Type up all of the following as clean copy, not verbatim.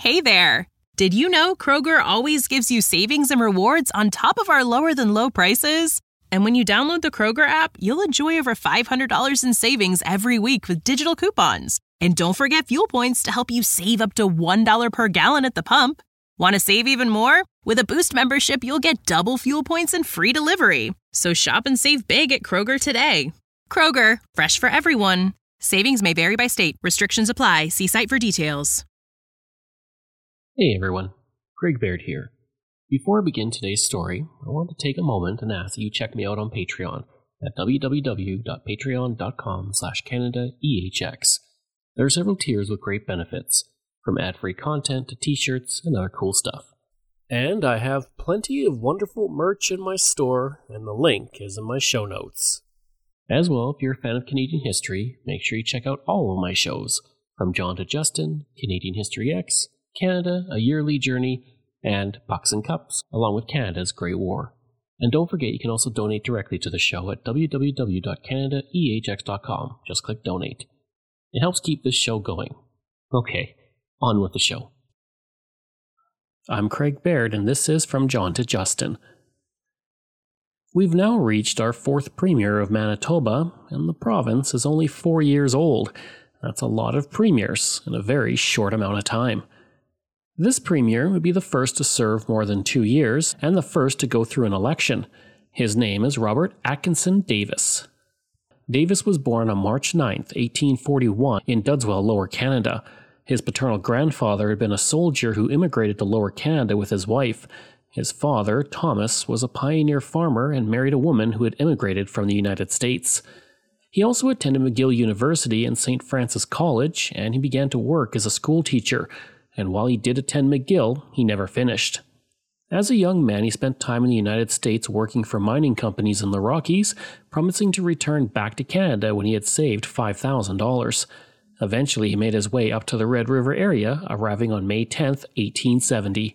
Hey there! Did you know Kroger always gives you savings and rewards on top of our lower-than-low prices? And when you download the Kroger app, you'll enjoy over $500 in savings every week with digital coupons. And don't forget fuel points to help you save up to $1 per gallon at the pump. Want to save even more? With a Boost membership, you'll get double fuel points and free delivery. So shop and save big at Kroger today. Kroger, fresh for everyone. Savings may vary by state. Restrictions apply. See site for details. Hey everyone, Craig Baird here. Before I begin today's story, I want to take a moment and ask that you check me out on Patreon at www.patreon.com/CanadaEHX. There are several tiers with great benefits, from ad-free content to t-shirts and other cool stuff. And I have plenty of wonderful merch in my store, and the link is in my show notes. As well, if you're a fan of Canadian history, make sure you check out all of my shows, from John to Justin, Canadian History X, Canada, A Yearly Journey, and Pucks and Cups, along with Canada's Great War. And don't forget you can also donate directly to the show at www.canadaehx.com. Just click donate. It helps keep this show going. Okay, on with the show. I'm Craig Baird, and this is From John to Justin. We've now reached our fourth premier of Manitoba, and the province is only 4 years old. That's a lot of premiers in a very short amount of time. This premier would be the first to serve more than 2 years, and the first to go through an election. His name is Robert Atkinson Davis. Davis was born on March 9, 1841, in Dudswell, Lower Canada. His paternal grandfather had been a soldier who immigrated to Lower Canada with his wife. His father, Thomas, was a pioneer farmer and married a woman who had immigrated from the United States. He also attended McGill University and St. Francis College, and he began to work as a school teacher. And while he did attend McGill, he never finished. As a young man, he spent time in the United States working for mining companies in the Rockies, promising to return back to Canada when he had saved $5,000. Eventually, he made his way up to the Red River area, arriving on May 10, 1870.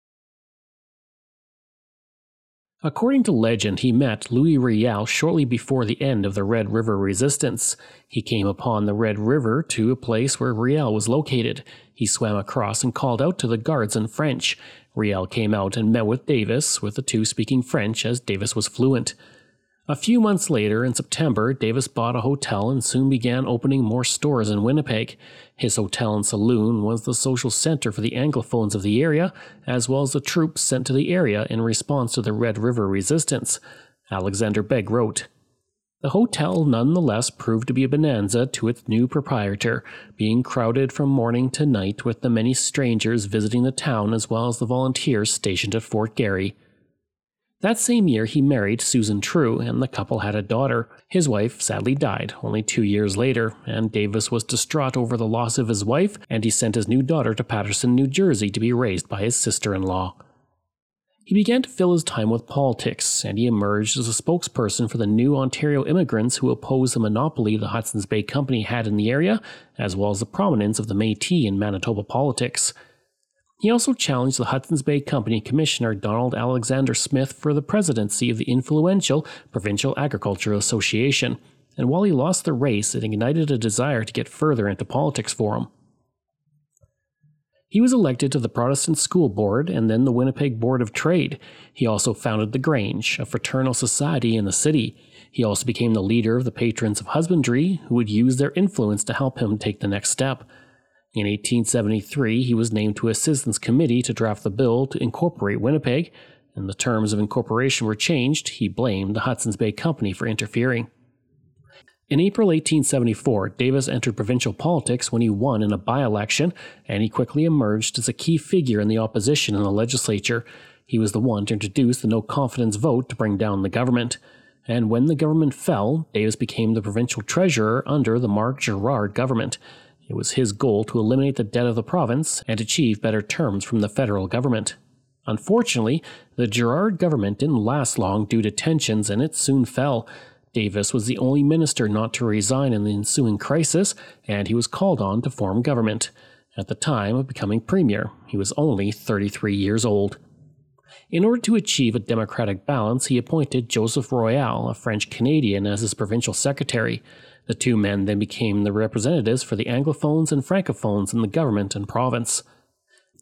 According to legend, he met Louis Riel shortly before the end of the Red River Resistance. He came upon the Red River to a place where Riel was located. He swam across and called out to the guards in French. Riel came out and met with Davis, with the two speaking French as Davis was fluent. A few months later, in September, Davis bought a hotel and soon began opening more stores in Winnipeg. His hotel and saloon was the social center for the Anglophones of the area, as well as the troops sent to the area in response to the Red River Resistance. Alexander Begg wrote, "The hotel nonetheless proved to be a bonanza to its new proprietor, being crowded from morning to night with the many strangers visiting the town as well as the volunteers stationed at Fort Garry." That same year, he married Susan True, and the couple had a daughter. His wife sadly died only 2 years later, and Davis was distraught over the loss of his wife, and he sent his new daughter to Paterson, New Jersey to be raised by his sister-in-law. He began to fill his time with politics, and he emerged as a spokesperson for the new Ontario immigrants who opposed the monopoly the Hudson's Bay Company had in the area, as well as the prominence of the Métis in Manitoba politics. He also challenged the Hudson's Bay Company Commissioner Donald Alexander Smith for the presidency of the influential Provincial Agriculture Association, and while he lost the race, it ignited a desire to get further into politics for him. He was elected to the Protestant School Board and then the Winnipeg Board of Trade. He also founded the Grange, a fraternal society in the city. He also became the leader of the Patrons of Husbandry, who would use their influence to help him take the next step. In 1873, he was named to a citizens' committee to draft the bill to incorporate Winnipeg, and the terms of incorporation were changed. He blamed the Hudson's Bay Company for interfering. In April 1874, Davis entered provincial politics when he won in a by-election, and he quickly emerged as a key figure in the opposition in the legislature. He was the one to introduce the no-confidence vote to bring down the government. And when the government fell, Davis became the provincial treasurer under the Marc Girard government. It was his goal to eliminate the debt of the province and achieve better terms from the federal government. Unfortunately, the Girard government didn't last long due to tensions, and it soon fell. Davis was the only minister not to resign in the ensuing crisis, and he was called on to form government. At the time of becoming premier, he was only 33 years old. In order to achieve a democratic balance, he appointed Joseph Royal, a French-Canadian, as his provincial secretary. The two men then became the representatives for the Anglophones and Francophones in the government and province.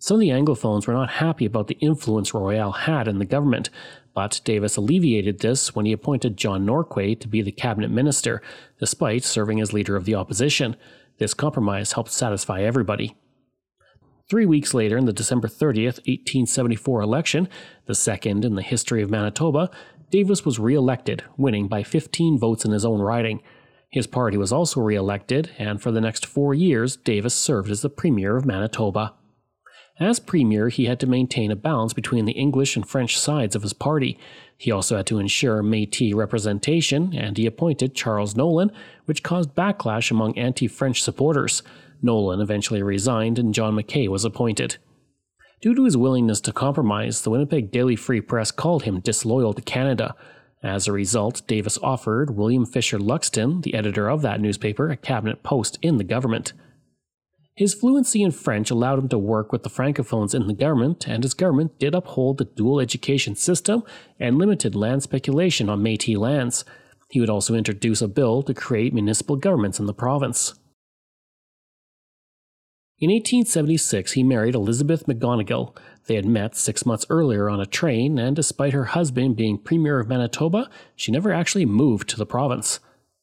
Some of the Anglophones were not happy about the influence Royale had in the government, but Davis alleviated this when he appointed John Norquay to be the cabinet minister, despite serving as leader of the opposition. This compromise helped satisfy everybody. 3 weeks later, in the December 30th, 1874 election, the second in the history of Manitoba, Davis was re-elected, winning by 15 votes in his own riding. His party was also re-elected, and for the next 4 years, Davis served as the Premier of Manitoba. As Premier, he had to maintain a balance between the English and French sides of his party. He also had to ensure Métis representation, and he appointed Charles Nolan, which caused backlash among anti-French supporters. Nolan eventually resigned and John Mackay was appointed. Due to his willingness to compromise, the Winnipeg Daily Free Press called him disloyal to Canada. As a result, Davis offered William Fisher Luxton, the editor of that newspaper, a cabinet post in the government. His fluency in French allowed him to work with the Francophones in the government, and his government did uphold the dual education system and limited land speculation on Métis lands. He would also introduce a bill to create municipal governments in the province. In 1876, he married Elizabeth McGonigal. They had met 6 months earlier on a train, and despite her husband being Premier of Manitoba, she never actually moved to the province.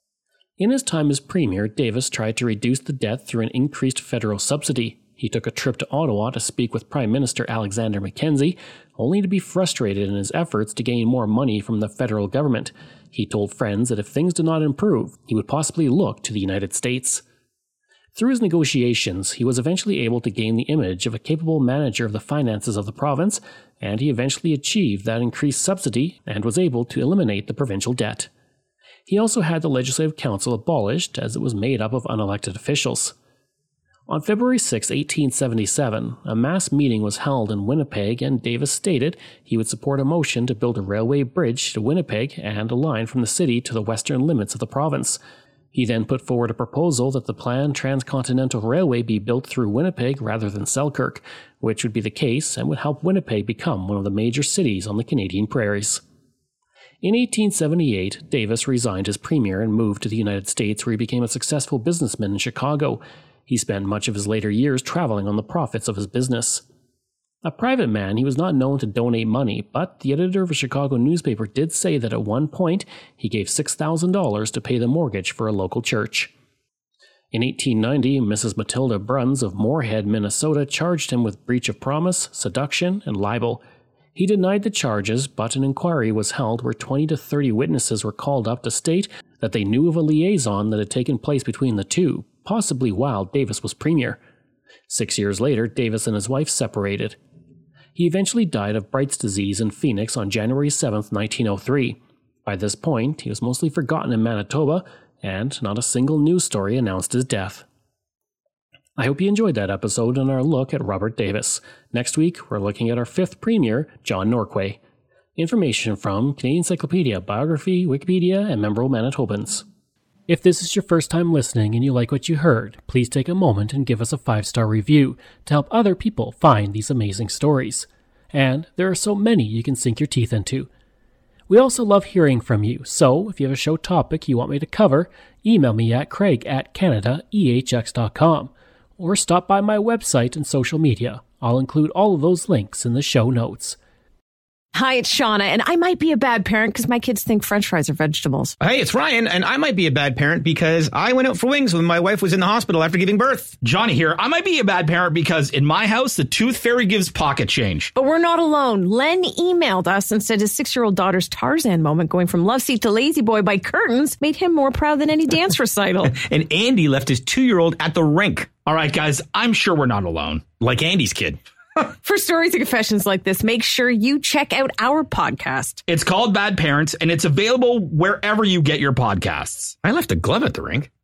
In his time as Premier, Davis tried to reduce the debt through an increased federal subsidy. He took a trip to Ottawa to speak with Prime Minister Alexander Mackenzie, only to be frustrated in his efforts to gain more money from the federal government. He told friends that if things did not improve, he would possibly look to the United States. Through his negotiations, he was eventually able to gain the image of a capable manager of the finances of the province, and he eventually achieved that increased subsidy and was able to eliminate the provincial debt. He also had the Legislative Council abolished, as it was made up of unelected officials. On February 6, 1877, a mass meeting was held in Winnipeg, and Davis stated he would support a motion to build a railway bridge to Winnipeg and a line from the city to the western limits of the province. He then put forward a proposal that the planned transcontinental railway be built through Winnipeg rather than Selkirk, which would be the case and would help Winnipeg become one of the major cities on the Canadian prairies. In 1878, Davis resigned as Premier and moved to the United States, where he became a successful businessman in Chicago. He spent much of his later years traveling on the profits of his business. A private man, he was not known to donate money, but the editor of a Chicago newspaper did say that at one point he gave $6,000 to pay the mortgage for a local church. In 1890, Mrs. Matilda Bruns of Moorhead, Minnesota, charged him with breach of promise, seduction, and libel. He denied the charges, but an inquiry was held where 20 to 30 witnesses were called up to state that they knew of a liaison that had taken place between the two, possibly while Davis was Premier. 6 years later, Davis and his wife separated. He eventually died of Bright's disease in Phoenix on January 7, 1903. By this point, he was mostly forgotten in Manitoba, and not a single news story announced his death. I hope you enjoyed that episode and our look at Robert Davis. Next week, we're looking at our 5th Premier, John Norquay. Information from Canadian Encyclopedia, Biography, Wikipedia, and Memorable Manitobans. If this is your first time listening and you like what you heard, please take a moment and give us a 5-star review to help other people find these amazing stories. And there are so many you can sink your teeth into. We also love hearing from you, so if you have a show topic you want me to cover, email me at craig@canadaehx.com or stop by my website and social media. I'll include all of those links in the show notes. Hi, it's Shauna, and I might be a bad parent because my kids think French fries are vegetables. Hey, it's Ryan, and I might be a bad parent because I went out for wings when my wife was in the hospital after giving birth. Johnny here. I might be a bad parent because in my house, the tooth fairy gives pocket change. But we're not alone. Len emailed us and said his 6-year-old daughter's Tarzan moment going from love seat to lazy boy by curtains made him more proud than any dance recital. And Andy left his 2-year-old at the rink. All right, guys, I'm sure we're not alone. Like Andy's kid. For stories and confessions like this, make sure you check out our podcast. It's called Bad Parents, and it's available wherever you get your podcasts. I left a glove at the rink.